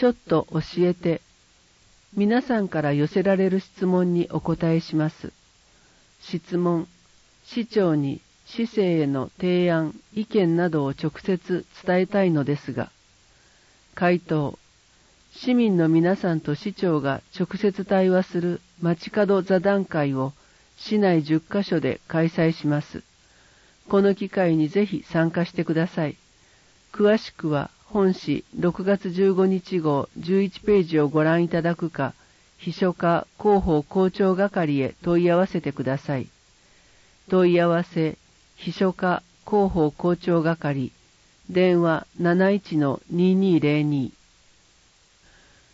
ちょっと教えて。皆さんから寄せられる質問にお答えします。質問、市長に市政への提案、意見などを直接伝えたいのですが。回答、市民の皆さんと市長が直接対話する街角座談会を市内10カ所で開催します。この機会にぜひ参加してください。詳しくは本誌6月15日号11ページをご覧いただくか、秘書課広報校長係へ問い合わせてください。問い合わせ、秘書課広報校長係、電話71-2202